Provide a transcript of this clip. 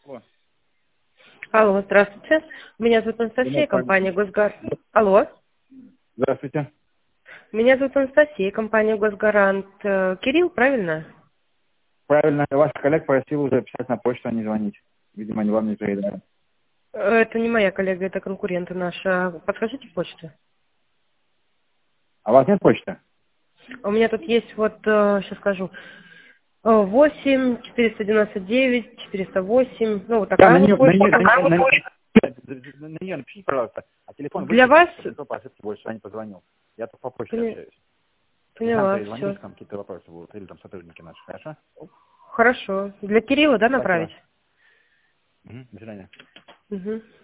Алло. Алло, здравствуйте. Меня зовут Анастасия, компания Госгарант. Алло. Здравствуйте. Меня зовут Анастасия, компания Госгарант. Кирилл, правильно? Правильно, ваш коллег просил уже писать на почту, а не звонить. Видимо, они вам не передали. Это не моя коллега, это конкуренты наши. Подскажите почту. А у вас нет почты? У меня тут есть вот, сейчас скажу, 8 499 408. Ну, вот Да, на такая вот нее, почта. на нее напишите, пожалуйста. А телефон Для выключите, вас? чтобы никто по ошибке больше не позвонил. Я только по почте Поня- общаюсь. Не надо Поняла, перезвонить, все. если там какие-то вопросы будут. Или там сотрудники наши, хорошо? Хорошо. Для Кирилла, да, направить? Спасибо. До свидания. Угу.